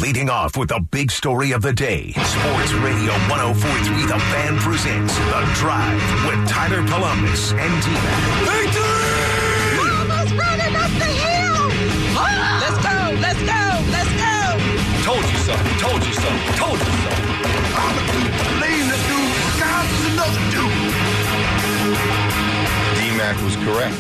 Leading off with the big story of the day, Sports Radio 104.3 The Fan presents The Drive with Tyler Columbus and T-Mac. Victory! Almost running up the hill! Let's go! Let's go! Let's go! Told you so. Told you so. Told you so. I'm a dude. Laying the dude. Scout is another dude. D-Mac was correct.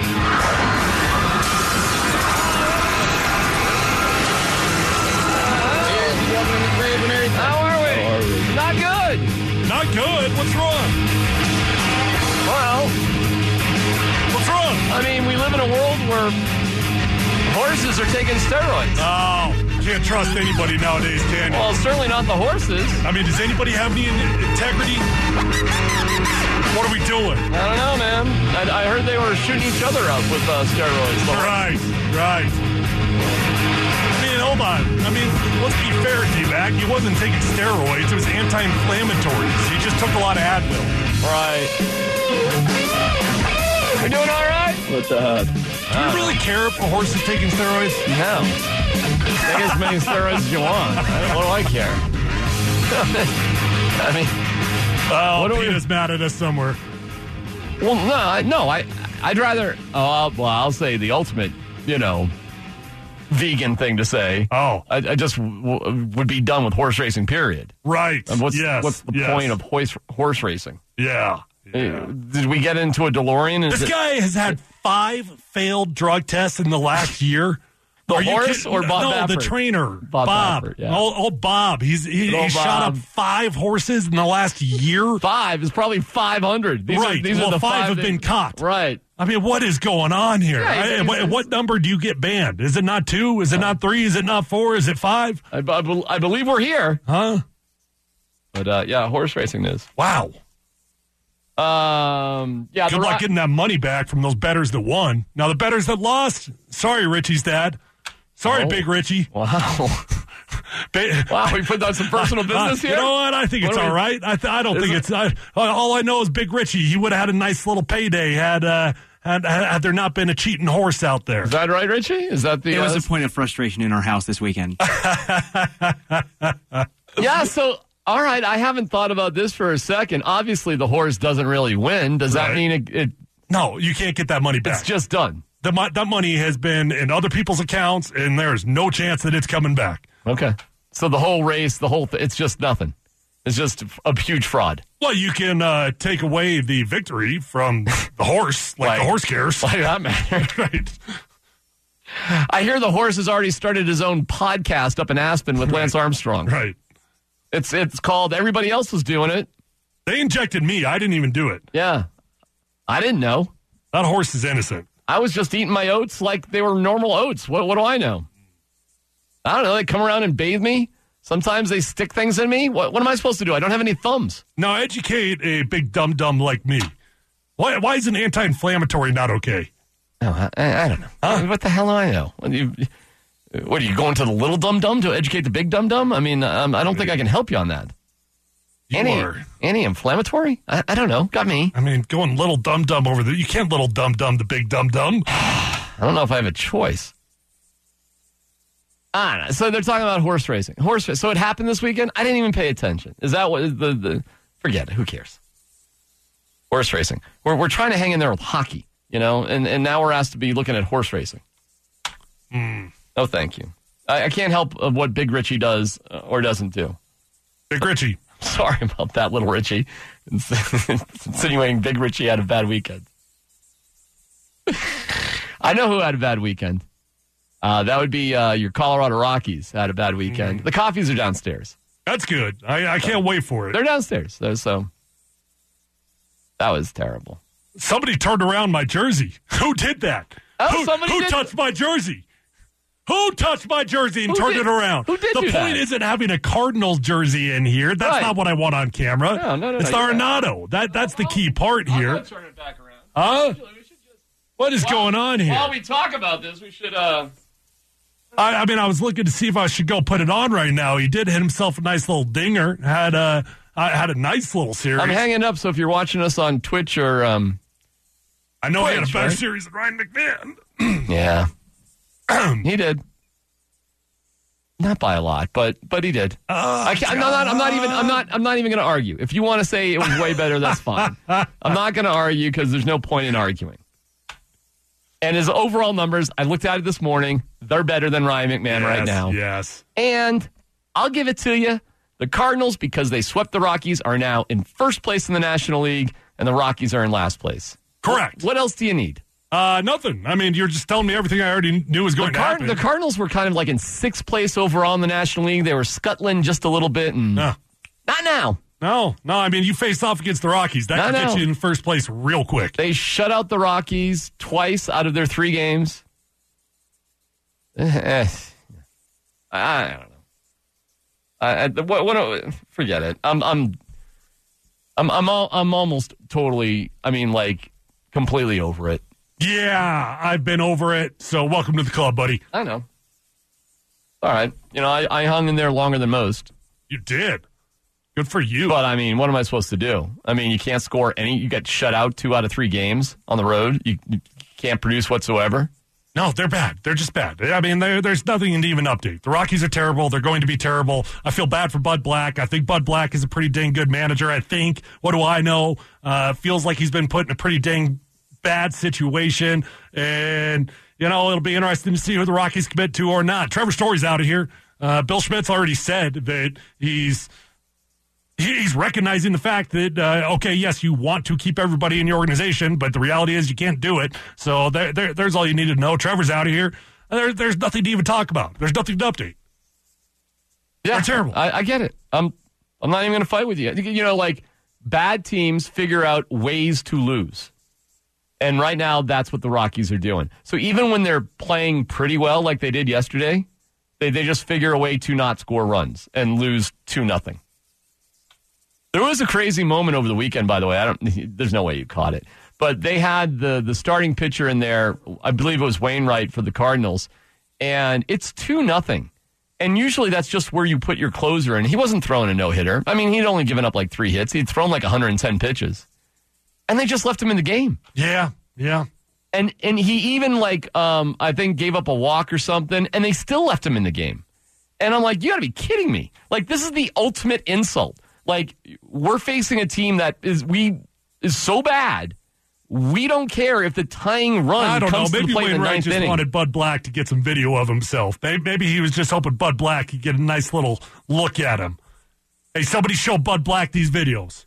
How are we? Not good. Not good? What's wrong? Well, What's wrong? I mean, we live in a world where horses are taking steroids. Oh, can't trust anybody nowadays, can you? Well, certainly not the horses. I mean, does anybody have any integrity? What are we doing? I don't know, man. I heard they were shooting each other up with steroids. Right. I mean, hold on. I mean, let's be fair, D-Mac. He wasn't taking steroids. It was anti-inflammatories. He just took a lot of Advil. Right. We doing all right? What's up? Do you really care if a horse is taking steroids? No. Take as many steroids as you want. What do I care? I mean, Oh, What do we- Peter's mad at us somewhere. well, I'd rather. I'll say the ultimate, vegan thing to say. Oh. I just would be done with horse racing. Period. Right. And what's Yes. the point of horse racing? Yeah. Did we get into a DeLorean? This guy has had 5 failed drug tests in the last year. The Are you horse kidding? or Bob No, Baffert? the trainer. Bob Baffert, yeah. Bob. He shot up Bob. 5 horses in the last year. 5 is probably 500. These Right. are the 5 have that- been caught. Right. I mean, what is going on here? Yeah, What number do you get banned? Is it not 2? Is it not 3? Is it not 4? Is it 5? I believe we're here. Huh? But horse racing is. Wow. Yeah. Good luck getting that money back from those bettors that won. Now, the bettors that lost, sorry, Richie's dad. Sorry, Oh. Big Richie. Wow. Wow, we put down some personal business here? You know what? I think it's all right. I don't think it's. All I know is Big Richie. He would have had a nice little payday had there not been a cheating horse out there. Is that right, Richie? Is that the... It was a point of frustration in our house this weekend. Yeah, so, all right, I haven't thought about this for a second. Obviously, the horse doesn't really win. Does that Right. mean No, you can't get that money back. it's just done? That money has been in other people's accounts, and there's no chance that it's coming back. Okay. So the whole race, it's just nothing. It's just a huge fraud. Well, you can take away the victory from the horse, like the horse cares. Why does that matter? Right. I hear the horse has already started his own podcast up in Aspen with Lance Armstrong. Right. It's called Everybody Else Was Doing It. They injected me. I didn't even do it. Yeah. I didn't know. That horse is innocent. I was just eating my oats like they were normal oats. What do I know? I don't know. They come around and bathe me. Sometimes they stick things in me. What am I supposed to do? I don't have any thumbs. Now, educate a big dum-dum like me. Why is an anti-inflammatory not okay? No, I don't know. What the hell do I know? What are you going to the little dum-dum to educate the big dum-dum? I mean, I don't think I can help you on that. Anti-inflammatory? I don't know. Got me. I mean, going little dum-dum over there. You can't little dum-dum the big dum-dum. I don't know if I have a choice. I don't know. So they're talking about horse racing. So it happened this weekend? I didn't even pay attention. Is that what the forget it. Who cares? Horse racing. We're trying to hang in there with hockey, and now we're asked to be looking at horse racing. No, thank you. I can't help what Big Richie does or doesn't do. Big Richie. Sorry about that, little Richie. Insinuating Big Richie had a bad weekend. I know who had a bad weekend. That would be your Colorado Rockies had a bad weekend. The Coffees are downstairs. That's good. I can't wait for it. They're downstairs. So that was terrible. Somebody turned around my jersey. Who did that? Oh, who touched my jersey? Who touched my jersey and turned it around? Who did The do point that? isn't having a Cardinals jersey in here. That's Right. not what I want on camera. No, It's the you're right. Arenado. That's the key part here. Turn it back around. Huh? What is going on here? While we talk about this, we should... I was looking to see if I should go put it on right now. He did hit himself a nice little dinger. Had a nice little series. I'm hanging up, so if you're watching us on Twitch or... I know he had a Twitch, better right? series than Ryan McMahon. Yeah. He did. Not by a lot, but he did. I'm not even going to argue. If you want to say it was way better, that's fine. I'm not going to argue because there's no point in arguing. And his overall numbers, I looked at it this morning. They're better than Ryan McMahon right now. Yes. And I'll give it to you. The Cardinals, because they swept the Rockies, are now in first place in the National League, and the Rockies are in last place. Correct. What else do you need? Nothing. I mean, you're just telling me everything I already knew was going to happen. The Cardinals were kind of like in sixth place overall in the National League. They were scuttling just a little bit. And no. Not now. No. I mean, you faced off against the Rockies. That could get you in first place real quick. They shut out the Rockies twice out of their 3 games. I don't know. Forget it. I'm almost totally. I mean, like completely over it. Yeah, I've been over it. So welcome to the club, buddy. I know. All right. I hung in there longer than most. You did. Good for you. But, I mean, what am I supposed to do? I mean, you can't score any. You got shut out 2 out of 3 games on the road. You can't produce whatsoever. No, they're bad. They're just bad. I mean, there's nothing to even update. The Rockies are terrible. They're going to be terrible. I feel bad for Bud Black. I think Bud Black is a pretty dang good manager, I think. What do I know? Feels like he's been put in a pretty dang bad situation. And, it'll be interesting to see who the Rockies commit to or not. Trevor Story's out of here. Bill Schmidt's already said that he's recognizing the fact that, okay, yes, you want to keep everybody in your organization, but the reality is you can't do it. So there's all you need to know. Trevor's out of here. There's nothing to even talk about. There's nothing to update. Yeah, they're terrible. I get it. I'm not even going to fight with you. Like bad teams figure out ways to lose. And right now, that's what the Rockies are doing. So even when they're playing pretty well like they did yesterday, they just figure a way to not score runs and lose 2-0. There was a crazy moment over the weekend, by the way. There's no way you caught it. But they had the starting pitcher in there. I believe it was Wainwright for the Cardinals. And it's 2-0. And usually that's just where you put your closer in. He wasn't throwing a no-hitter. I mean, he'd only given up like 3 hits. He'd thrown like 110 pitches. And they just left him in the game. Yeah. And he even I think gave up a walk or something, and they still left him in the game. And I'm like, you got to be kidding me. Like, this is the ultimate insult. Like, we're facing a team that is so bad, we don't care if the tying run comes to the plate in the ninth inning. Maybe Wainwright just wanted Bud Black to get some video of himself. Maybe he was just hoping Bud Black could get a nice little look at him. Hey, somebody show Bud Black these videos.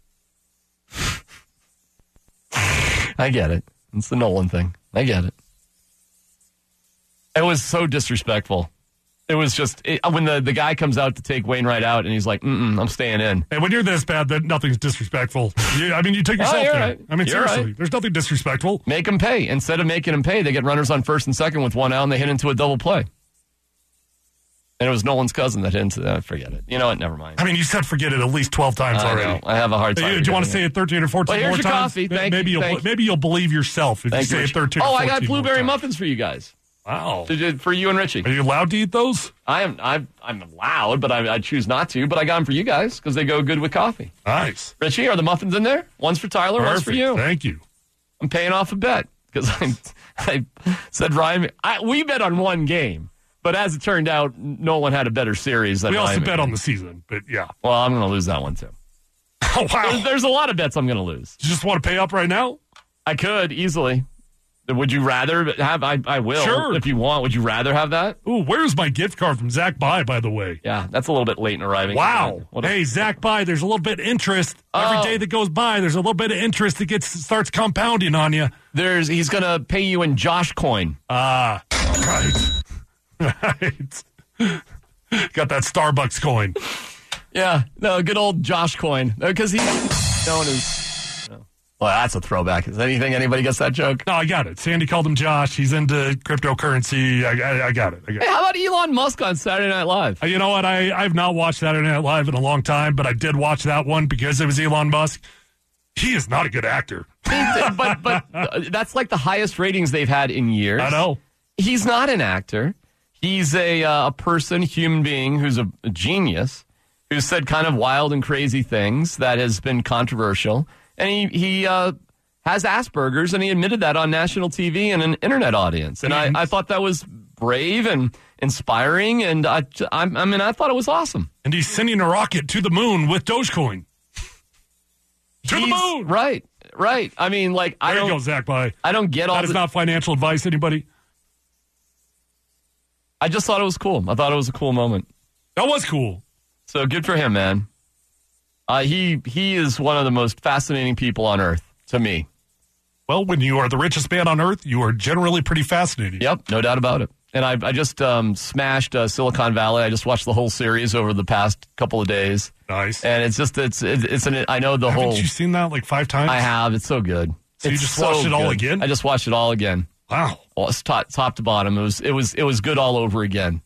I get it. It's the Nolan thing. I get it. It was so disrespectful. It was just when the guy comes out to take Wainwright out and he's like, I'm staying in. And when you're this bad, that nothing's disrespectful. You take yourself there. Right. I mean, you're seriously, right. There's nothing disrespectful. Make them pay. Instead of making them pay, they get runners on first and second with 1 out and they hit into a double play. And it was Nolan's cousin that hit into forget it. You know what? Never mind. I mean, you said forget it at least 12 times already. Know. I have a hard time. Do you want to say it 13 or 14 well, more here's your times? Coffee. Maybe you'll believe yourself if you say it 13 or 14 I got blueberry more muffins for you guys. Wow. For you and Richie. Are you allowed to eat those? I'm allowed, but I choose not to. But I got them for you guys because they go good with coffee. Nice. Richie, are the muffins in there? One's for Tyler, Perfect. one's for you. Thank you. I'm paying off a bet because I said Ryan. We bet on one game, but as it turned out, Nolan had a better series than we also Ryan bet on the season, but yeah. Well, I'm going to lose that one too. Oh, wow. There's a lot of bets I'm going to lose. You just want to pay up right now? I could easily. Would you rather have? I will. Sure. If you want, would you rather have that? Ooh, where's my gift card from Zach By the way? Yeah, that's a little bit late in arriving. Wow. Hey, Zach By, there's a little bit of interest. Every day that goes by, there's a little bit of interest that starts compounding on you. He's going to pay you in Josh coin. Right. Right. Got that Starbucks coin. Yeah, no, good old Josh coin. Because he's known as... Well, that's a throwback. Is anybody gets that joke? No, I got it. Sandy called him Josh. He's into cryptocurrency. I got it. Hey, how about Elon Musk on Saturday Night Live? You know what? I've not watched Saturday Night Live in a long time, but I did watch that one because it was Elon Musk. He is not a good actor. but that's like the highest ratings they've had in years. I know. He's not an actor. He's a person, human being who's a genius, who's said kind of wild and crazy things that has been controversial. And he has Asperger's, and he admitted that on national TV and an internet audience. And I thought that was brave and inspiring, and I thought it was awesome. And he's sending a rocket to the moon with Dogecoin. To the moon! Right. I mean, like, there you go, Zach. Bye. I don't get all that. Is not financial advice, anybody? I just thought it was cool. I thought it was a cool moment. That was cool. So good for him, man. He is one of the most fascinating people on earth to me. Well, when you are the richest man on earth, you are generally pretty fascinating. Yep, no doubt about it. And I just smashed Silicon Valley. I just watched the whole series over the past couple of days. Nice. And it's I know the whole. Haven't you seen that like 5 times? I have. It's so good. So you just watched it all again? I just watched it all again. Wow. Well, it's top to bottom. It was good all over again.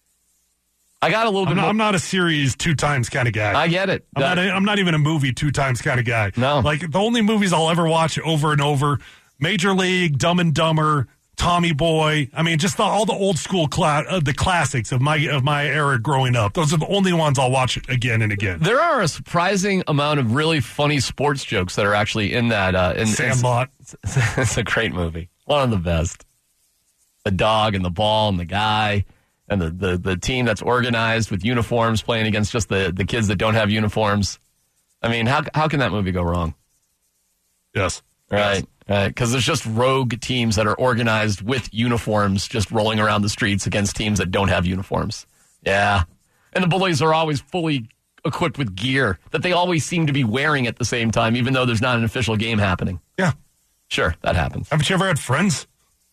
I got a little bit. I'm not a series 2 times kind of guy. I get it. I'm not even a movie 2 times kind of guy. No. Like the only movies I'll ever watch over and over: Major League, Dumb and Dumber, Tommy Boy. I mean, just all the old school the classics of my era growing up. Those are the only ones I'll watch again and again. There are a surprising amount of really funny sports jokes that are actually in that. Sandlot. It's a great movie. One of the best. The dog and the ball and the guy and the team that's organized with uniforms playing against just the kids that don't have uniforms. I mean, how can that movie go wrong? Yes. Right. Right. Because there's just rogue teams that are organized with uniforms just rolling around the streets against teams that don't have uniforms. Yeah. And the bullies are always fully equipped with gear that they always seem to be wearing at the same time, even though there's not an official game happening. Yeah. Sure, that happens. Haven't you ever had friends?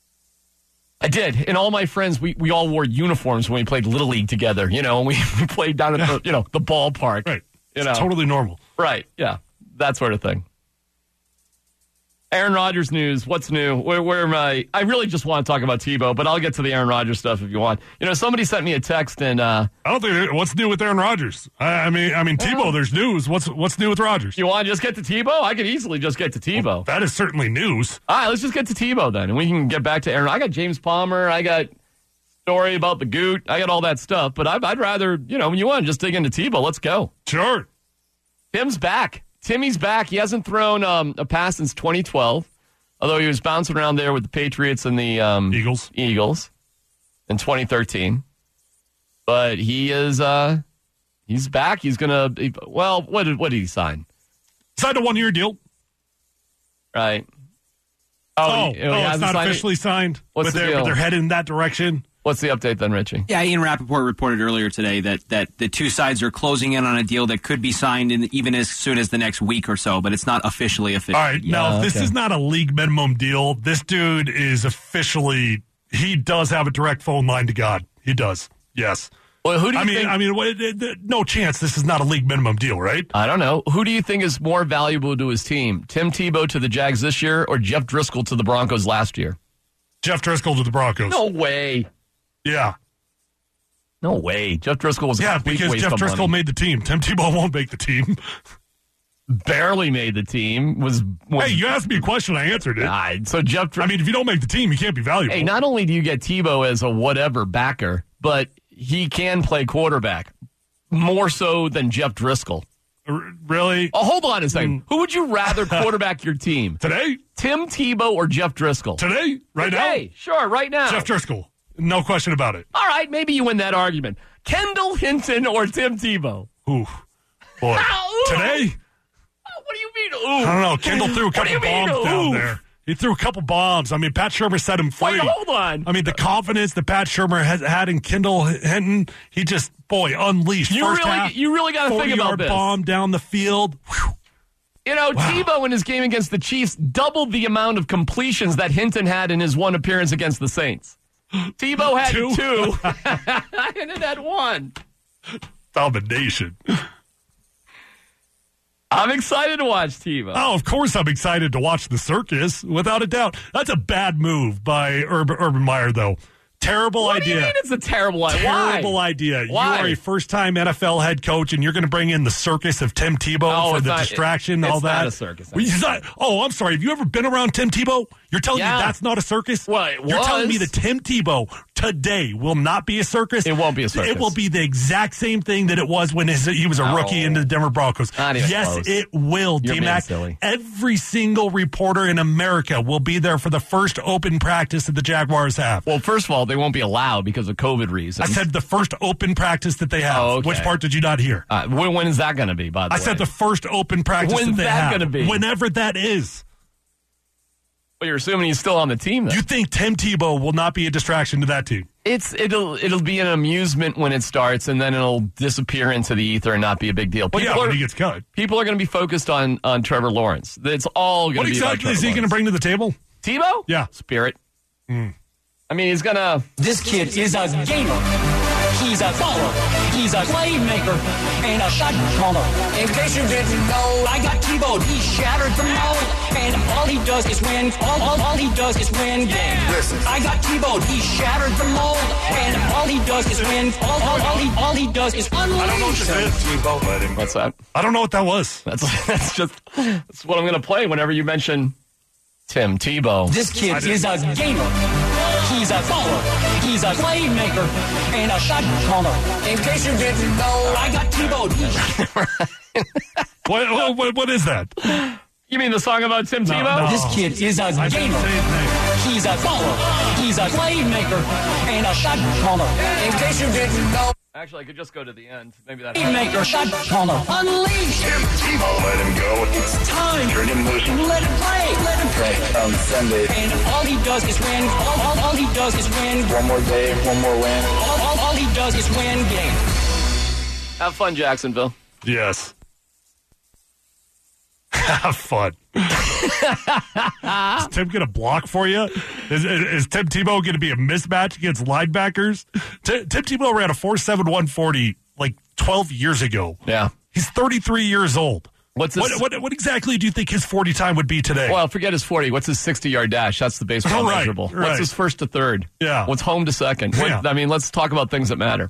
I did. And all my friends, we all wore uniforms when we played Little League together, and we played down at the ballpark. Right. It's totally normal. Right. Yeah. That sort of thing. Aaron Rodgers news. What's new? Where am I? I really just want to talk about Tebow, but I'll get to the Aaron Rodgers stuff if you want. Somebody sent me a text and I don't think what's new with Aaron Rodgers. I mean Tebow. There's news. What's new with Rodgers? You want to just get to Tebow? I could easily just get to Tebow. Well, that is certainly news. All right, let's just get to Tebow then, and we can get back to Aaron. I got James Palmer. I got story about the Goot. I got all that stuff, but I'd rather when you want to just dig into Tebow, let's go. Sure. Timmy's back. He hasn't thrown a pass since 2012. Although he was bouncing around there with the Patriots and the Eagles in 2013. But he is he's back. He's going to what did he sign? Signed a 1-year deal. Right. It's not officially signed. What's the deal? But they're headed in that direction. What's the update then, Richie? Yeah, Ian Rappaport reported earlier today that the two sides are closing in on a deal that could be signed even as soon as the next week or so, but it's not officially official. All right, now if this is not a league minimum deal, this dude is officially, he does have a direct phone line to God. He does, yes. Well, who do you think? I mean, no chance this is not a league minimum deal, right? I don't know. Who do you think is more valuable to his team? Tim Tebow to the Jags this year or Jeff Driscoll to the Broncos last year? Jeff Driscoll to the Broncos. No way. Yeah. No way. Jeff Driscoll was a complete because waste Jeff of Driscoll money. made the team. Tim Tebow won't make the team. Barely made the team. Hey, you asked me a question, I answered it. So Jeff. I mean, if you don't make the team, you can't be valuable. Hey, not only do you get Tebow as a whatever backer, but he can play quarterback more so than Jeff Driscoll. Really? Oh, hold on a second. Who would you rather quarterback your team? Today? Tim Tebow or Jeff Driscoll? Today? Right now? Sure, right now. Jeff Driscoll. No question about it. All right, maybe you win that argument. Kendall Hinton or Tim Tebow? Ooh, boy. Today? What do you mean, ooh? I don't know. Kendall threw a couple bombs down there. He threw a couple bombs. I mean, Pat Shurmur set him free. Wait, hold on. I mean, the confidence that Pat Shurmur has had in Kendall Hinton, he just, unleashed. You really got to think about this. 40-yard bomb down the field. Whew. Tebow in his game against the Chiefs doubled the amount of completions that Hinton had in his one appearance against the Saints. Tebow had 2, and it had 1. Domination. I'm excited to watch Tebow. Oh, of course I'm excited to watch the circus, without a doubt. That's a bad move by Urban Meyer, though. Terrible idea. What do you mean it's a terrible idea? Terrible idea. Why? You are a first-time NFL head coach, and you're going to bring in the circus of Tim Tebow for the distraction and all that. It's not a circus. I'm sorry. Have you ever been around Tim Tebow? You're telling me that's not a circus? Well, it was. You're telling me that Tim Tebow today will not be a circus? It won't be a circus. It will be the exact same thing that it was when he was a rookie in the Denver Broncos. Not even yes, close. it will, D-Mac. Every single reporter in America will be there for the first open practice that the Jaguars have. Well, first of all, they won't be allowed because of COVID reasons. I said the first open practice that they have. Oh, okay. Which part did you not hear? When is that going to be, by the way? I said the first open practice When's that they that have. gonna be? Whenever that is. Well, you're assuming he's still on the team, then. You think Tim Tebow will not be a distraction to that team? It'll be an amusement when it starts, and then it'll disappear into the ether and not be a big deal. Well, when he gets cut. People are going to be focused on Trevor Lawrence. It's all going to be What exactly is he going to bring to the table? Tebow? Yeah. Spirit. I mean, he's going to... This kid is a gamer. He's a baller. He's a playmaker and a shot caller. In case you didn't know, I got Tebow. He shattered the mold, and all he does is win. All he does is win games. Listen. I got Tebow. He shattered the mold, and all he does is win. All he does is unleash. I don't know what this is. Tebow, let him. What's that? I don't know what that was. That's what I'm going to play whenever you mention Tim Tebow. This kid is a gamer. He's a baller. He's a playmaker and a shot caller. In case you didn't know, I got Tebow. What is that? You mean the song about Tim Tebow? no. This kid is a I didn't gamer. say his name. He's a baller. He's a playmaker and a shot caller. In case you didn't know, Actually, I could just go to the end. Maybe that. playmaker, shot caller. Unleash. Tim Tebow, let him go. It's time. Turn him loose. Let him play. Let him play. On Sunday. And all he does is win. All he does is win. One more day, one more win. All he does is win games. Have fun, Jacksonville. Yes. Have fun. Is Tim going to block for you? Is Tim Tebow going to be a mismatch against linebackers? Tim Tebow ran a 4.71 40 like 12 years ago. Yeah. He's 33 years old. What's his, What exactly do you think his 40 time would be today? Well, forget his 40. What's his 60-yard dash? That's the baseball Right, measurable. right. What's his first to third? Yeah. What's home to second? Yeah. I mean, let's talk about things that matter.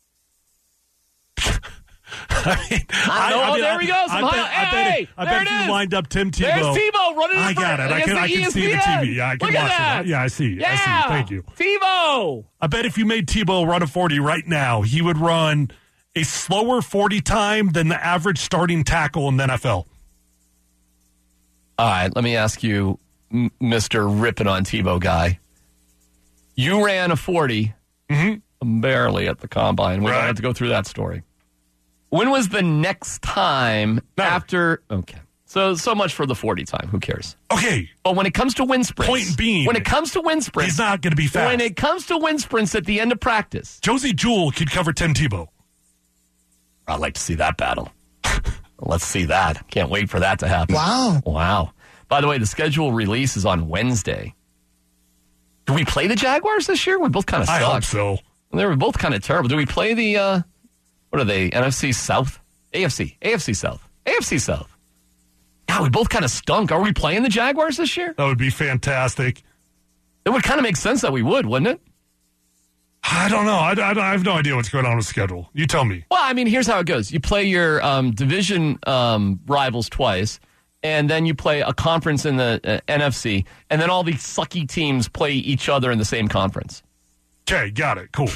There we go. I bet if you lined up Tim Tebow. There's Tebow running. I got it. I can see the TV. Yeah, I can Look watch at that. it. Yeah, I see. Yeah. I see. Thank you. Tebow. I bet if you made Tebow run a 40 right now, he would run a slower 40 time than the average starting tackle in the NFL. All right, let me ask you, Mr. Ripping on Tebow guy. You ran a 40 barely at the combine. We don't have to go through that story. When was the next time after? Okay. So much for the 40 time. Who cares? Okay. But when it comes to wind sprints. Point being, when it comes to wind sprints. He's not going to be fast. When it comes to wind sprints at the end of practice. Josie Jewell could cover Tim Tebow. I'd like to see that battle. Let's see that. Can't wait for that to happen. Wow. By the way, the schedule release is on Wednesday. Do we play the Jaguars this year? We both kind of suck. I hope so. They were both kind of terrible. Do we play the, what are they, NFC South? AFC South. AFC South. Yeah, we both kind of stunk. Are we playing the Jaguars this year? That would be fantastic. It would kind of make sense that we would, wouldn't it? I don't know. I have no idea what's going on with the schedule. You tell me. Well, I mean, here's how it goes. You play your division rivals twice, and then you play a conference in the NFC, and then all these sucky teams play each other in the same conference. Okay, got it. Cool.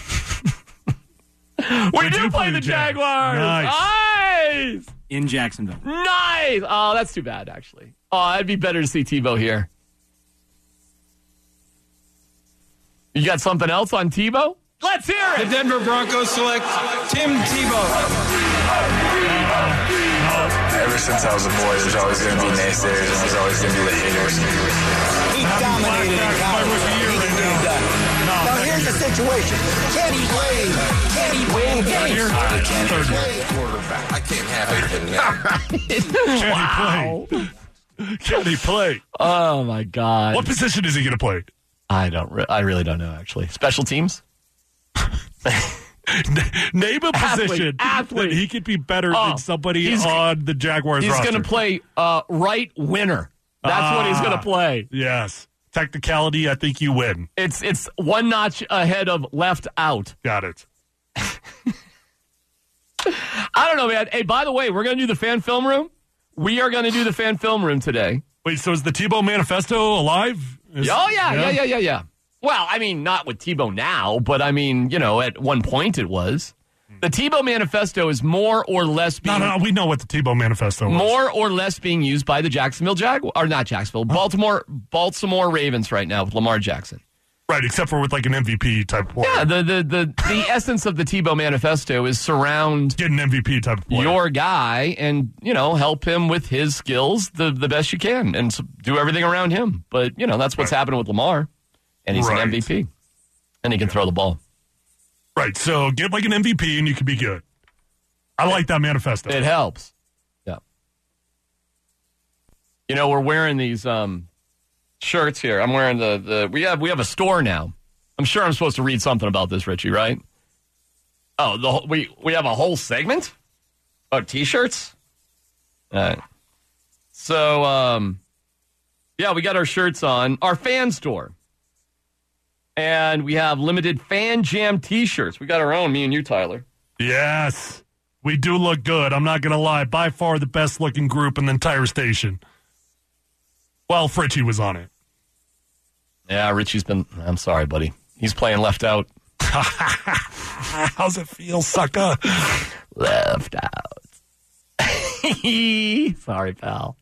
We do play the Jaguars. Nice. In Jacksonville. Nice. Oh, that's too bad, actually. Oh, it'd be better to see Tebow here. You got something else on Tebow? Let's hear it. The Denver Broncos select Tim Tebow. Ever since I was a boy, there's always going to be naysayers and there's always going to be the haters. He dominated in college. He can get it done. Now here's the situation. Can he play? Can he win games? Quarterback. I can't have anything now. Can he play? Oh, my God. What position is he going to play? I really don't know, actually. Special teams? Name a position that he could be better than somebody on the Jaguars roster. He's going to play right winner. That's what he's going to play. Yes. Technicality, I think you win. It's one notch ahead of left out. Got it. I don't know, man. Hey, by the way, we're going to do the fan film room. We are going to do the fan film room today. Wait, so is the Tebow Manifesto alive? Yeah. Well, I mean, not with Tebow now, but I mean, at one point it was. The Tebow Manifesto is more or less being... No, we know what the Tebow Manifesto was. More or less being used by the Jacksonville Jaguars, or not Jacksonville, Baltimore Ravens right now with Lamar Jackson. Right, except for with like an MVP type player. Yeah, the essence of the Tebow manifesto is surround Get an MVP type of player. your guy and, help him with his skills the best you can and do everything around him. But, that's what's happening with Lamar, and he's an MVP, and he can throw the ball. Right, so get like an MVP and you can be good. I like that manifesto. It helps. Yeah. We're wearing these shirts here. I'm wearing we have a store now. I'm sure I'm supposed to read something about this, Richie, right? Oh, we have a whole segment of T-shirts. All right. So, we got our shirts on our fan store, and we have limited Fan Jam T-shirts. We got our own, me and you, Tyler. Yes, we do look good. I'm not gonna lie. By far the best looking group in the entire station. Well, Fritchie was on it. Yeah, Richie's I'm sorry, buddy. He's playing left out. How's it feel, sucker? Left out. Sorry, pal.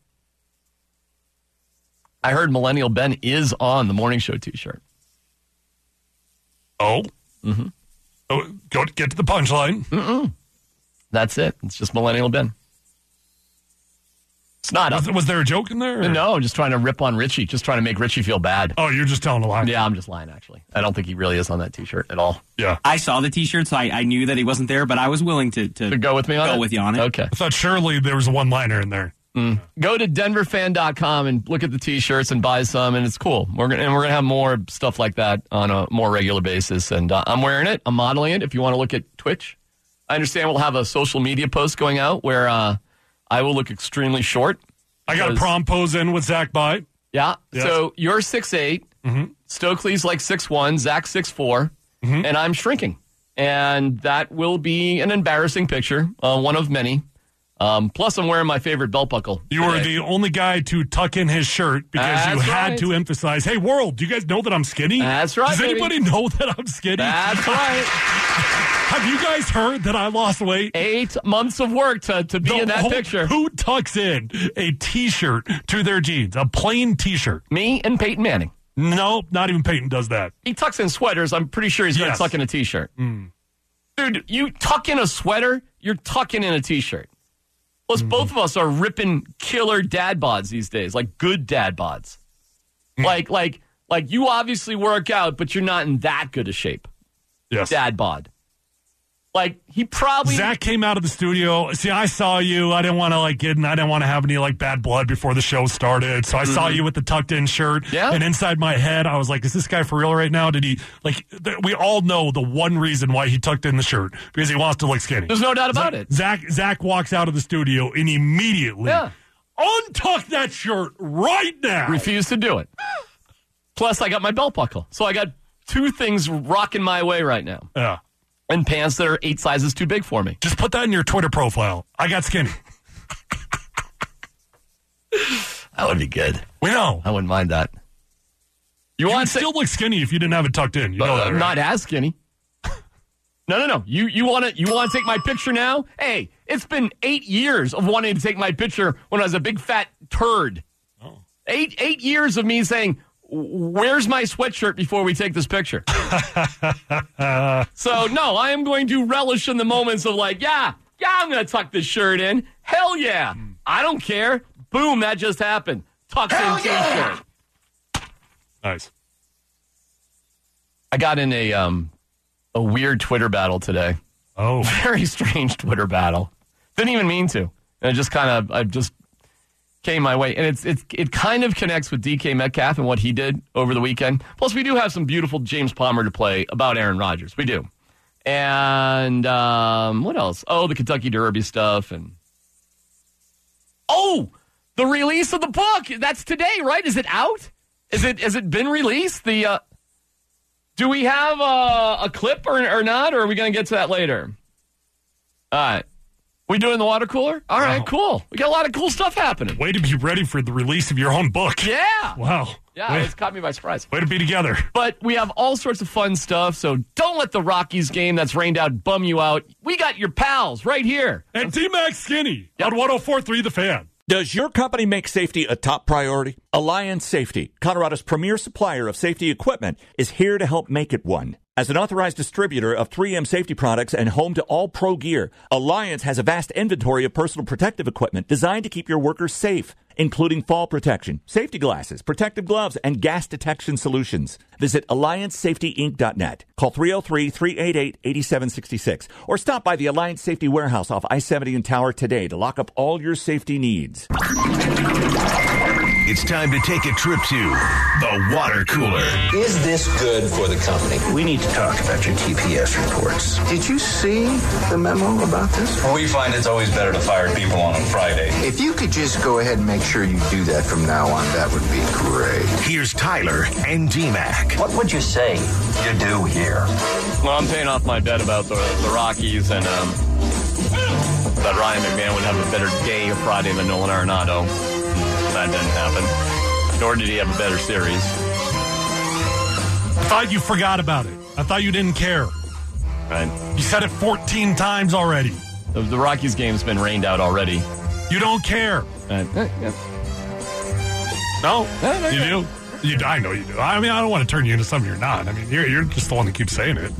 I heard Millennial Ben is on the morning show T-shirt. Oh? Mm-hmm. Oh, go get to the punchline. Mm-mm. That's it. It's just Millennial Ben. It's not. Was there a joke in there? Or? No, just trying to rip on Richie. Just trying to make Richie feel bad. Oh, you're just telling a lie. Yeah, I'm just lying, actually. I don't think he really is on that T-shirt at all. Yeah. I saw the T-shirt, so I knew that he wasn't there, but I was willing to go with me on it? Go with you on it. Okay. I thought surely there was a one-liner in there. Go to denverfan.com and look at the T-shirts and buy some, and it's cool. We're gonna have more stuff like that on a more regular basis, and I'm wearing it. I'm modeling it. If you want to look at Twitch, I understand we'll have a social media post going out where I will look extremely short. I got a prom pose in with Zach Bite. Yeah. Yes. So you're 6'8". Mm-hmm. Stokely's like 6'1". Zach's 6'4". Mm-hmm. And I'm shrinking. And that will be an embarrassing picture, one of many. Plus, I'm wearing my favorite belt buckle. You were the only guy to tuck in his shirt because you had to emphasize, hey, world, do you guys know that I'm skinny? That's right, Does baby. anybody know that I'm skinny? That's right. Have you guys heard that I lost weight? 8 months of work to be in that picture. Who tucks in a T-shirt to their jeans? A plain T-shirt. Me and Peyton Manning. No, not even Peyton does that. He tucks in sweaters. I'm pretty sure he's going to tuck in a T-shirt. Dude, you tuck in a sweater, you're tucking in a T-shirt. Plus, both of us are ripping killer dad bods these days, like good dad bods. Like you obviously work out, but you're not in that good a shape. Yes. Dad bod. Like, he probably... Zach came out of the studio. See, I saw you. I didn't want to, I didn't want to have any, bad blood before the show started. So I saw you with the tucked-in shirt. Yeah. And inside my head, I was like, is this guy for real right now? Did he, we all know the one reason why he tucked in the shirt. Because he wants to look skinny. There's no doubt about it. Zach walks out of the studio and immediately untuck that shirt right now. Refuse to do it. Plus, I got my belt buckle. So I got two things rocking my way right now. Yeah. And pants that are 8 sizes too big for me. Just put that in your Twitter profile. I got skinny. That would be good. We know. I wouldn't mind that. You would still look skinny if you didn't have it tucked in. You know that, right? Not as skinny. No. You want to take my picture now? Hey, it's been 8 years of wanting to take my picture when I was a big fat turd. Oh. 8 years of me saying, where's my sweatshirt before we take this picture? So, no, I am going to relish in the moments of I'm going to tuck this shirt in. Hell yeah. I don't care. Boom, that just happened. Tucked in T-shirt. Nice. I got in a weird Twitter battle today. Oh. Very strange Twitter battle. Didn't even mean to. And I just came my way. And it kind of connects with DK Metcalf and what he did over the weekend. Plus, we do have some beautiful James Palmer to play about Aaron Rodgers. We do. And what else? Oh, the Kentucky Derby stuff. And the release of the book. That's today, right? Is it out? Has it been released? Do we have a clip or not? Or are we going to get to that later? All right. We doing the water cooler? All right, cool. We got a lot of cool stuff happening. Way to be ready for the release of your own book. Yeah. Wow. Yeah, it's caught me by surprise. Way to be together. But we have all sorts of fun stuff, so don't let the Rockies game that's rained out bum you out. We got your pals right here. And T-Mac Skinny on 104.3 The Fan. Does your company make safety a top priority? Alliance Safety, Colorado's premier supplier of safety equipment, is here to help make it one. As an authorized distributor of 3M safety products and home to all pro gear, Alliance has a vast inventory of personal protective equipment designed to keep your workers safe, including fall protection, safety glasses, protective gloves, and gas detection solutions. Visit AllianceSafetyInc.net. Call 303-388-8766 or stop by the Alliance Safety Warehouse off I-70 in Tower today to lock up all your safety needs. It's time to take a trip to the water cooler. Is this good for the company? We need to talk about your TPS reports. Did you see the memo about this? We find it's always better to fire people on a Friday. If you could just go ahead and make sure you do that from now on, that would be great. Here's Tyler and D-Mac. What would you say you do here? Well, I'm paying off my bet about the Rockies and that Ryan McMahon would have a better day of Friday than Nolan Arenado. That didn't happen. Nor did he have a better series. I thought you forgot about it. I thought you didn't care. Right. You said it 14 times already. The Rockies game's been rained out already. You don't care. No, you do. I know you do. I mean, I don't want to turn you into something you're not. I mean, you're just the one that keeps saying it.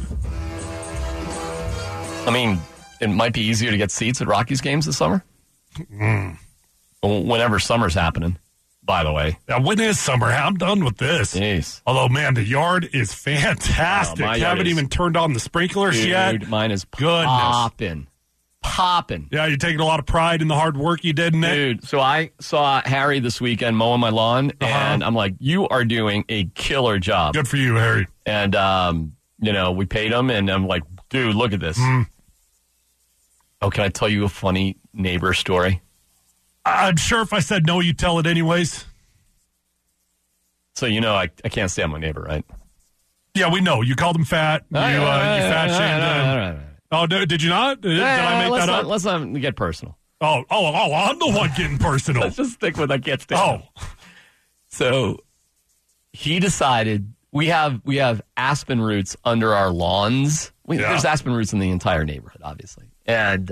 I mean, it might be easier to get seats at Rockies games this summer. Whenever summer's happening, by the way. Yeah, when is summer? I'm done with this. Jeez. Although, man, the yard is fantastic. My you yard haven't even turned on the sprinklers yet. Mine is popping. Yeah, you're taking a lot of pride in the hard work you did in it. Dude, so I saw Harry this weekend mowing my lawn, and I'm like, you are doing a killer job. Good for you, Harry. And, we paid him, and I'm like, dude, look at this. Oh, can I tell you a funny neighbor story? I'm sure if I said no, you'd tell it anyways. So, I can't stand my neighbor, right? Yeah, we know. You called him fat. You fat-shamed him. Oh, did you not? Did I make that up? Let's not get personal. Oh, I'm the one getting personal. Let's just stick with that gets down. Oh. So, he decided we have aspen roots under our lawns. There's aspen roots in the entire neighborhood, obviously. And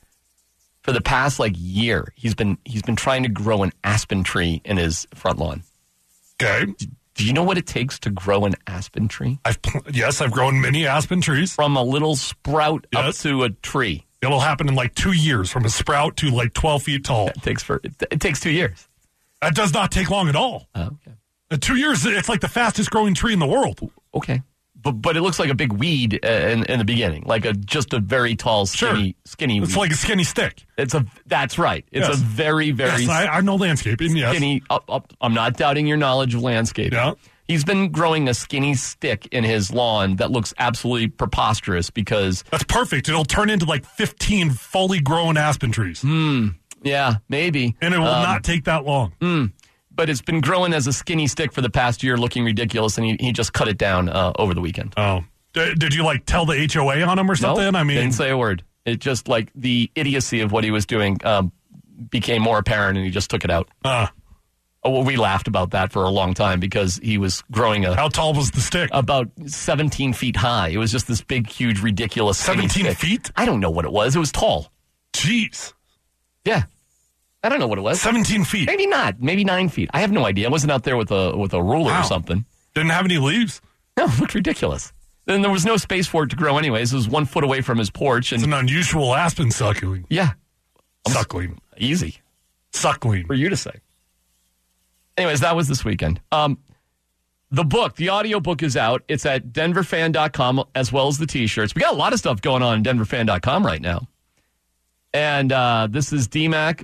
for the past year, he's been trying to grow an aspen tree in his front lawn. Okay. Do you know what it takes to grow an aspen tree? Yes, I've grown many aspen trees. From a little sprout up to a tree. It'll happen in 2 years, from a sprout to 12 feet tall. It takes 2 years. That does not take long at all. Oh, okay. 2 years, it's the fastest growing tree in the world. Okay. But it looks like a big weed in the beginning, just a very tall, skinny weed. It's like a skinny stick. That's right. It's a very, very... Yes, I know landscaping, yes. Skinny, I'm not doubting your knowledge of landscaping. Yeah. He's been growing a skinny stick in his lawn that looks absolutely preposterous because... That's perfect. It'll turn into 15 fully grown aspen trees. Yeah, maybe. And it will not take that long. But it's been growing as a skinny stick for the past year, looking ridiculous, and he just cut it down over the weekend. Oh. Did you, tell the HOA on him or something? Nope, I mean, didn't say a word. It just, the idiocy of what he was doing became more apparent, and he just took it out. We laughed about that for a long time because he was growing How tall was the stick? About 17 feet high. It was just this big, huge, ridiculous 17 feet? I don't know what it was. It was tall. Jeez. Yeah. I don't know what it was. 17 feet. Maybe not. Maybe 9 feet. I have no idea. I wasn't out there with a ruler or something. Didn't have any leaves? No, it looked ridiculous. Then there was no space for it to grow anyways. It was 1 foot away from his porch. And it's an unusual aspen suckling. Yeah. Suckling. Easy. Suckling. For you to say. Anyways, that was this weekend. The book, the audio book is out. It's at denverfan.com as well as the T-shirts. We got a lot of stuff going on denverfan.com right now. And this is D-Mac.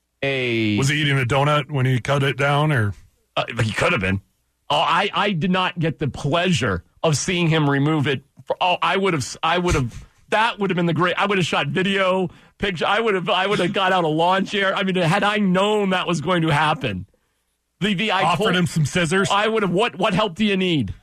Was he eating a donut when he cut it down, or he could have been? Oh, I did not get the pleasure of seeing him remove it. I would have. That would have been the great. I would have shot video, picture. I would have got out a lawn chair. I mean, had I known that was going to happen, I offered him some scissors. I would have. What help do you need?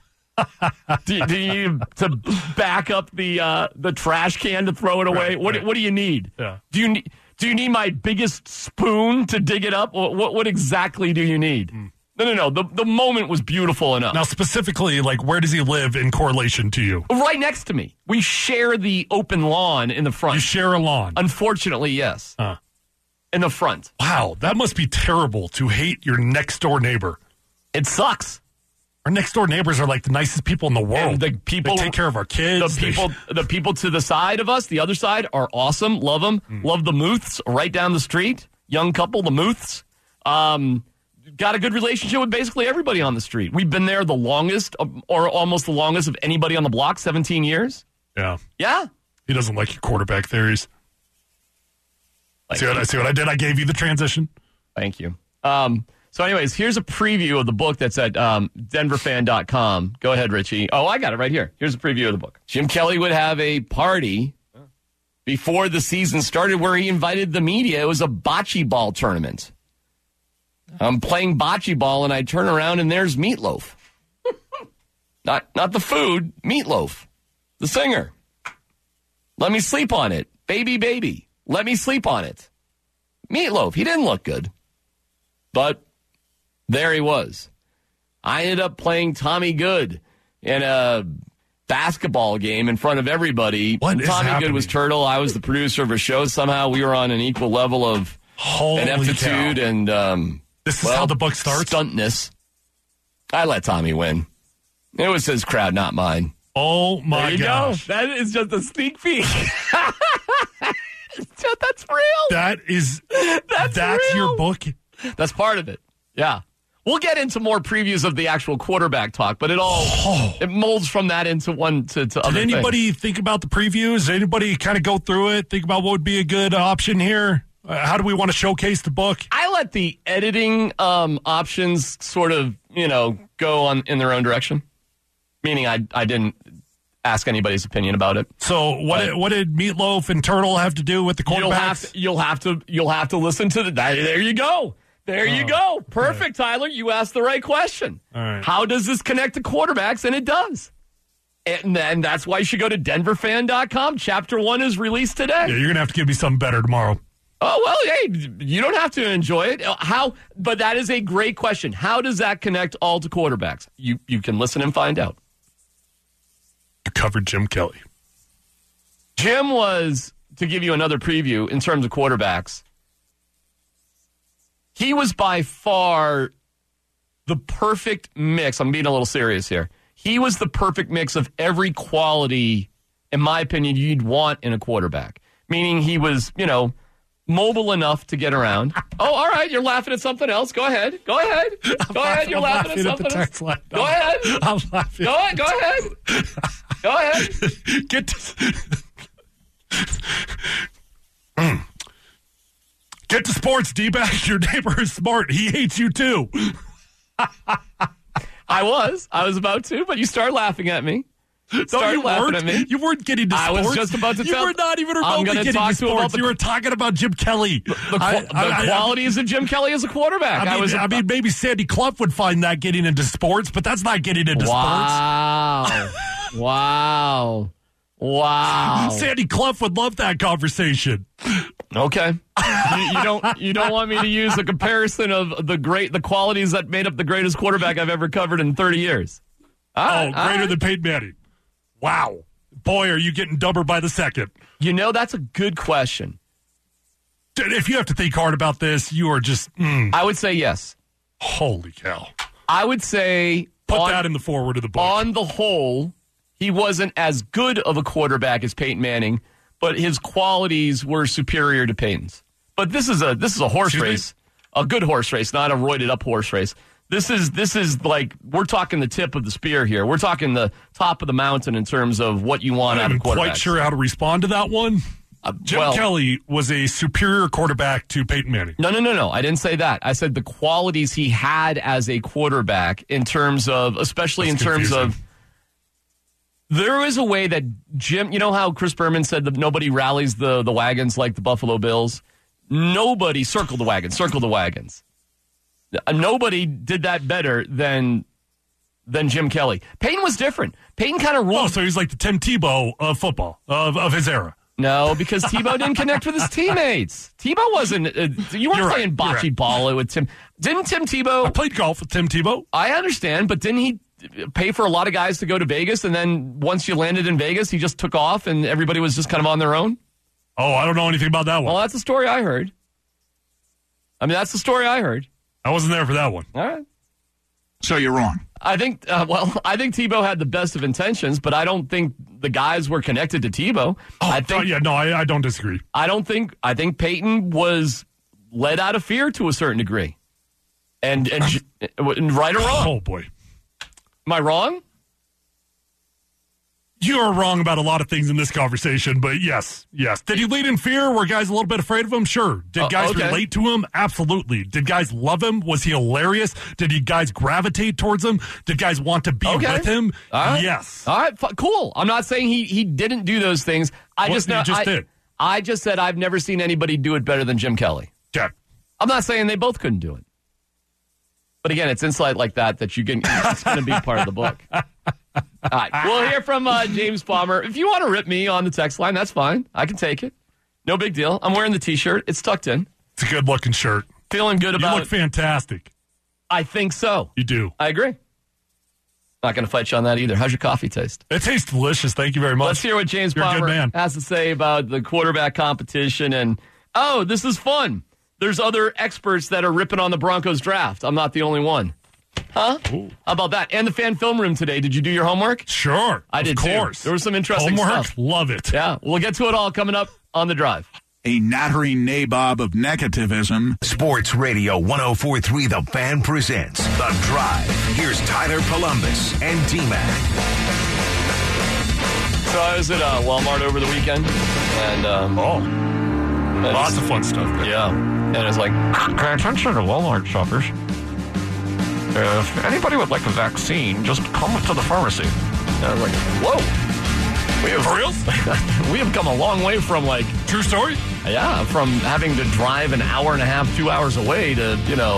do you need to back up the trash can to throw it away? What do you need? Yeah. Do you need my biggest spoon to dig it up? What exactly do you need? No. The moment was beautiful enough. Now, specifically, where does he live in correlation to you? Right next to me. We share the open lawn in the front. You share a lawn? Unfortunately, yes. in the front. Wow, that must be terrible to hate your next door neighbor. It sucks. Our next door neighbors are like the nicest people in the world. And the people they take care of our kids. The people to the side of us, the other side, are awesome. Love them. Love the Muths right down the street. Young couple, the Muths. Got a good relationship with basically everybody on the street. We've been there the longest, or almost the longest of anybody on the block, 17 years. Yeah. Yeah. He doesn't like your quarterback theories. See what I did? I gave you the transition. Thank you. So anyways, here's a preview of the book that's at denverfan.com. Go ahead, Richie. Oh, I got it right here. Here's a preview of the book. Jim Kelly would have a party before the season started where he invited the media. It was a bocce ball tournament. I'm playing bocce ball, and I turn around, and there's Meatloaf. Not the food, Meatloaf, the singer. Let me sleep on it. Baby, baby. Let me sleep on it. Meatloaf. He didn't look good. But there he was. I ended up playing Tommy Good in a basketball game in front of everybody. What is Tommy happening? Good was Turtle. I was the producer of a show. Somehow we were on an equal level of ineptitude and this is how the book starts? Stuntness. I let Tommy win. It was his crowd, not mine. Oh, my gosh. Go. That is just a sneak peek. That's real. That's real. Your book? That's part of it. Yeah. We'll get into more previews of the actual quarterback talk, but it molds from that into one to other Did anybody things. think about the previews? Did anybody kind of go through it, think about what would be a good option here? How do we want to showcase the book? I let the editing options sort of, go in their own direction. Meaning I didn't ask anybody's opinion about it. So what did Meatloaf and Turtle have to do with the quarterbacks? You'll have to listen to that. There you go. There you go. Perfect, Tyler. You asked the right question. All right. How does this connect to quarterbacks? And it does. And that's why you should go to denverfan.com. Chapter 1 is released today. Yeah, you're going to have to give me something better tomorrow. Oh, well, hey, you don't have to enjoy it. But that is a great question. How does that connect all to quarterbacks? You can listen and find out. You covered Jim Kelly. Jim was, to give you another preview in terms of quarterbacks, he was by far the perfect mix. I'm being a little serious here. He was the perfect mix of every quality, in my opinion, you'd want in a quarterback. Meaning he was, mobile enough to get around. Oh, all right. You're laughing at something else. Go ahead. You're laughing at something else. Go ahead. I'm laughing. Go ahead. Go ahead. Get to sports, D-back. Your neighbor is smart. He hates you too. I was about to, but you started laughing at me. Laughing at me. You weren't getting to sports. I was just about to tell. You were not even remotely getting to sports. You were talking about Jim Kelly. The qualities of Jim Kelly as a quarterback. I mean, maybe Sandy Clough would find that getting into sports, but that's not getting into sports. Wow. Sandy Clough would love that conversation. Okay. You don't want me to use a comparison of the qualities that made up the greatest quarterback I've ever covered in 30 years. Greater than Peyton Manning. Wow. Boy, are you getting dumber by the second. That's a good question. If you have to think hard about this, you are just... I would say yes. Holy cow. I would say... Put that in the forward of the book. On the whole, he wasn't as good of a quarterback as Peyton Manning, but his qualities were superior to Peyton's. But this is a horse race. A good horse race, not a roided up horse race. This is like, we're talking the tip of the spear here. We're talking the top of the mountain in terms of what you want out of quarterbacks. I'm quite sure how to respond to that one. Jim Kelly was a superior quarterback to Peyton Manning. No. I didn't say that. I said the qualities he had as a quarterback in terms of, especially That's in terms confusing. of, there is a way that Jim, you know how Chris Berman said that nobody rallies the wagons like the Buffalo Bills? Nobody circle the wagons. Nobody did that better than Jim Kelly. Peyton was different. Peyton kind of ruled. Oh, so he's like the Tim Tebow of football, of his era. No, because Tebow didn't connect with his teammates. Tebow wasn't. You weren't playing bocce ball with Tim. Didn't Tim Tebow? I played golf with Tim Tebow. I understand, but didn't he pay for a lot of guys to go to Vegas? And then once you landed in Vegas, he just took off and everybody was just kind of on their own? Oh, I don't know anything about that one. Well, that's the story I heard. I mean, that's the story I heard. I wasn't there for that one. All right. So you're wrong. I think, I think Tebow had the best of intentions, but I don't think the guys were connected to Tebow. I don't disagree. I think Peyton was led out of fear to a certain degree. And right or wrong. Oh, boy. Am I wrong? You are wrong about a lot of things in this conversation, but yes. Did he lead in fear? Were guys a little bit afraid of him? Sure. Did guys relate to him? Absolutely. Did guys love him? Was he hilarious? Did you guys gravitate towards him? Did guys want to be with him? Yes. All right, cool. I'm not saying he didn't do those things. I just said I've never seen anybody do it better than Jim Kelly. Okay. I'm not saying they both couldn't do it. But again, it's insight like that it's going to be part of the book. All right, we'll hear from James Palmer. If you want to rip me on the text line, that's fine. I can take it. No big deal. I'm wearing the T-shirt. It's tucked in. It's a good-looking shirt. Feeling good about it. You look fantastic. I think so. You do. I agree. Not going to fight you on that either. How's your coffee taste? It tastes delicious. Thank you very much. Let's hear what James Palmer has to say about the quarterback competition. And, this is fun. There's other experts that are ripping on the Broncos draft. I'm not the only one. Huh? Ooh. How about that? And the fan film room today. Did you do your homework? Sure. I did, of course. Too. There was some interesting homework, stuff. Love it. Yeah. We'll get to it all coming up on The Drive. A nattering nabob of negativism. Sports Radio 104.3 The Fan presents The Drive. Here's Tyler Columbus and T-Mac. So I was at Walmart over the weekend. And, lots of fun stuff there. Yeah. And it's like, pay attention to Walmart shoppers. If anybody would like a vaccine, just come to the pharmacy. And I was like, whoa. For real? We have come a long way from True story? Yeah, from having to drive an hour and a half, 2 hours away to,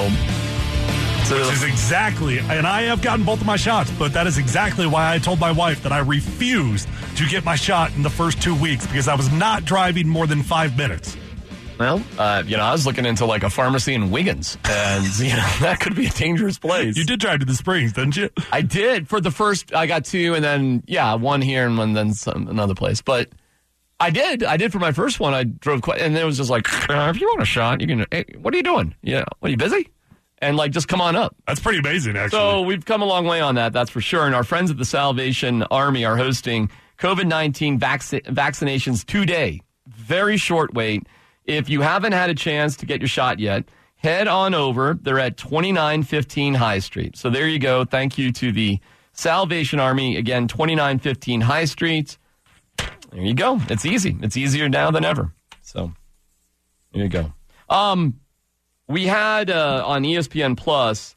Which is exactly, and I have gotten both of my shots, but that is exactly why I told my wife that I refused to get my shot in the first 2 weeks because I was not driving more than 5 minutes. Well, I was looking into a pharmacy in Wiggins, and that could be a dangerous place. You did drive to the Springs, didn't you? I did for the first. I got 2, and then one here and then another place. But I did for my first one. I drove quite, and it was just like, if you want a shot, you can. Hey, what are you doing? Yeah, what are you busy? And just come on up. That's pretty amazing, actually. So we've come a long way on that. That's for sure. And our friends at the Salvation Army are hosting COVID-19 vaccinations today. Very short wait. If you haven't had a chance to get your shot yet, head on over. They're at 2915 High Street. So there you go. Thank you to the Salvation Army. Again, 2915 High Street. There you go. It's easy. It's easier now than ever. So there you go. We had on ESPN Plus,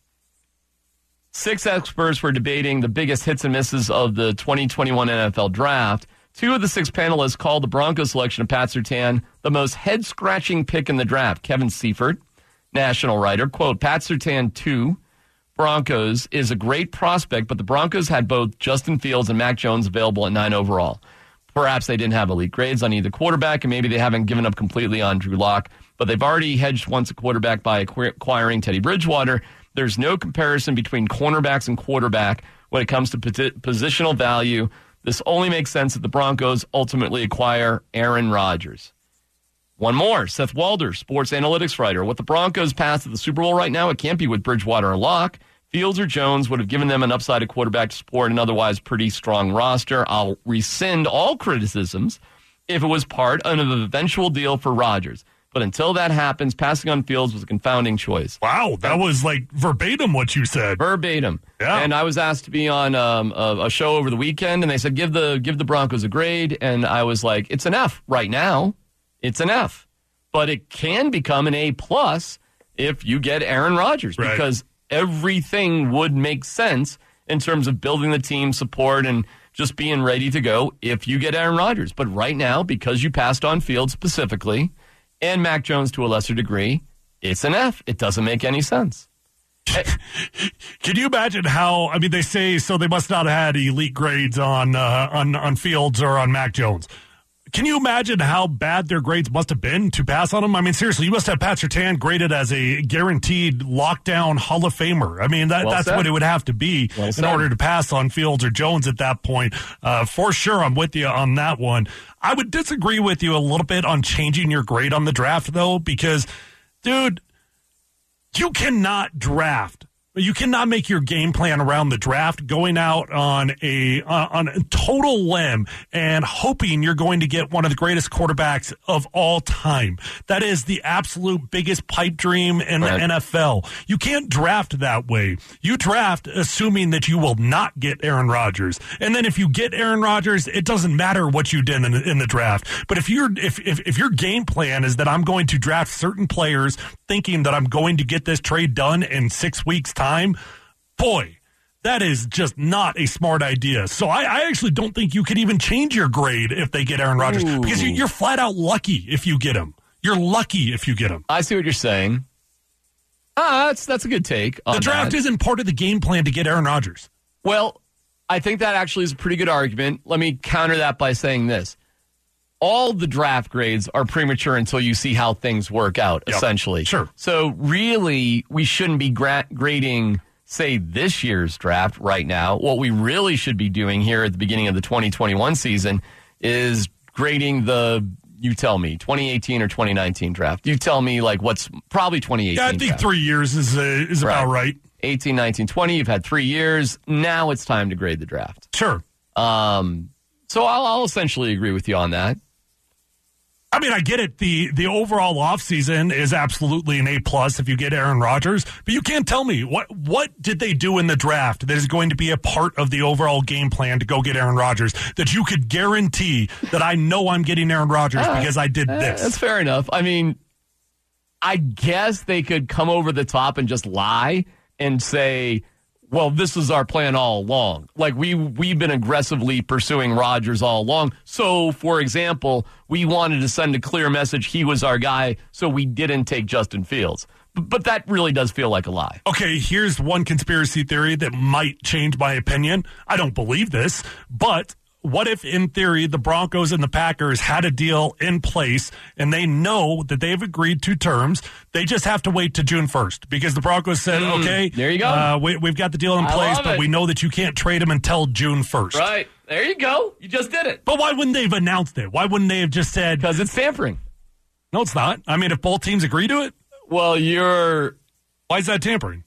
6 experts were debating the biggest hits and misses of the 2021 NFL Draft. 2 of the 6 panelists called the Broncos selection of Pat Surtain the most head-scratching pick in the draft. Kevin Seifert, national writer, quote, Pat Surtain, 2, Broncos, is a great prospect, but the Broncos had both Justin Fields and Mac Jones available at 9 overall. Perhaps they didn't have elite grades on either quarterback, and maybe they haven't given up completely on Drew Lock, but they've already hedged once a quarterback by acquiring Teddy Bridgewater. There's no comparison between cornerbacks and quarterback when it comes to positional value. This only makes sense if the Broncos ultimately acquire Aaron Rodgers. One more, Seth Walder, sports analytics writer. With the Broncos' path to the Super Bowl right now, it can't be with Bridgewater or Locke. Fields or Jones would have given them an upside at quarterback to support an otherwise pretty strong roster. I'll rescind all criticisms if it was part of an eventual deal for Rodgers. But until that happens, passing on Fields was a confounding choice. Wow, that was verbatim what you said. Verbatim. Yeah. And I was asked to be on a show over the weekend, and they said, give the Broncos a grade. And I was like, it's an F right now. It's an F. But it can become an A+ if you get Aaron Rodgers, right, because everything would make sense in terms of building the team support and just being ready to go if you get Aaron Rodgers. But right now, because you passed on Fields specifically, and Mac Jones to a lesser degree, it's an F. It doesn't make any sense. Can you imagine how, they say, so they must not have had elite grades on Fields or on Mac Jones. Can you imagine how bad their grades must have been to pass on them? Seriously, you must have Pat Surtain graded as a guaranteed lockdown Hall of Famer. That's what it would have to be in order to pass on Fields or Jones at that point. For sure, I'm with you on that one. I would disagree with you a little bit on changing your grade on the draft, though, because, dude, You cannot draft. You cannot make your game plan around the draft going out on a total limb and hoping you're going to get one of the greatest quarterbacks of all time. That is the absolute biggest pipe dream in the NFL. You can't draft that way. You draft assuming that you will not get Aaron Rodgers. And then if you get Aaron Rodgers, it doesn't matter what you did in the draft. But if your game plan is that I'm going to draft certain players thinking that I'm going to get this trade done in 6 weeks' time, boy, that is just not a smart idea. So I actually don't think you could even change your grade if they get Aaron Rodgers because you're flat out lucky if you get him. You're lucky if you get him. I see what you're saying. That's a good take. The draft isn't part of the game plan to get Aaron Rodgers. Well, I think that actually is a pretty good argument. Let me counter that by saying this. All the draft grades are premature until you see how things work out, essentially. Sure. So really, we shouldn't be grading, say, this year's draft right now. What we really should be doing here at the beginning of the 2021 season is grading you tell me, 2018 or 2019 draft. You tell me, what's probably 2018 Yeah, I think draft. 3 years is about right. 18, 19, 20, you've had 3 years. Now it's time to grade the draft. Sure. So I'll essentially agree with you on that. I mean, I get it. The overall offseason is absolutely an A+ if you get Aaron Rodgers, but you can't tell me what did they do in the draft that is going to be a part of the overall game plan to go get Aaron Rodgers that you could guarantee that I know I'm getting Aaron Rodgers because I did this. That's fair enough. I mean, I guess they could come over the top and just lie and say, well, this is our plan all along. We've been aggressively pursuing Rodgers all along. So, for example, we wanted to send a clear message he was our guy, so we didn't take Justin Fields. But that really does feel like a lie. Okay, here's one conspiracy theory that might change my opinion. I don't believe this, but what if, in theory, the Broncos and the Packers had a deal in place and they know that they've agreed to terms? They just have to wait to June 1st because the Broncos said, okay, there you go. We've got the deal in place, but we know that you can't trade him until June 1st. Right. There you go. You just did it. But why wouldn't they have announced it? Why wouldn't they have just said... Because it's tampering. No, it's not. I mean, if both teams agree to it? Well, Why is that tampering?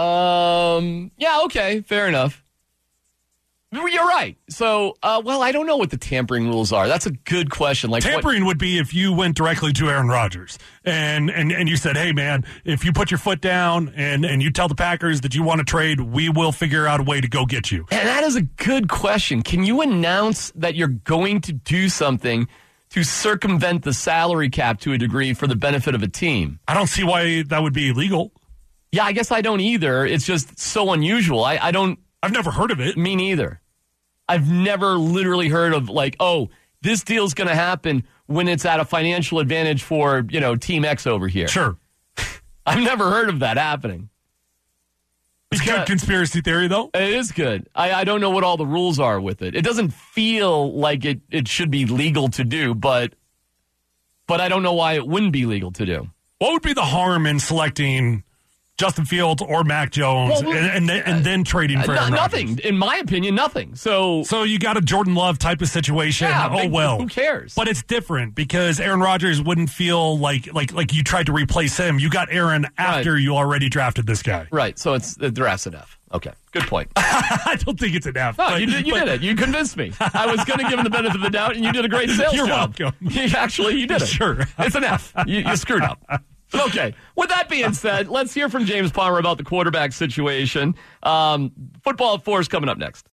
Yeah, okay. Fair enough. You're right. So, I don't know what the tampering rules are. That's a good question. Tampering would be if you went directly to Aaron Rodgers and you said, hey, man, if you put your foot down and you tell the Packers that you want to trade, we will figure out a way to go get you. And that is a good question. Can you announce that you're going to do something to circumvent the salary cap to a degree for the benefit of a team? I don't see why that would be illegal. Yeah, I guess I don't either. It's just so unusual. I've never heard of it. Me neither. I've never literally heard of this deal's going to happen when it's at a financial advantage for, Team X over here. Sure. I've never heard of that happening. It's good conspiracy theory, though. It is good. I don't know what all the rules are with it. It doesn't feel like it should be legal to do, but I don't know why it wouldn't be legal to do. What would be the harm in selecting Justin Fields or Mac Jones and then trading for Aaron Rodgers? Nothing. In my opinion, nothing. So you got a Jordan Love type of situation. Yeah, who cares? But it's different because Aaron Rodgers wouldn't feel like you tried to replace him. You got Aaron after you already drafted this guy. Right. So the draft's an F. Okay. Good point. I don't think it's an F. No, you did it. You convinced me. I was going to give him the benefit of the doubt, and you did a great sales job. You're welcome. Actually, you did it. Sure. It's an F. You screwed up. Okay. With that being said, let's hear from James Palmer about the quarterback situation. Football at 4 is coming up next.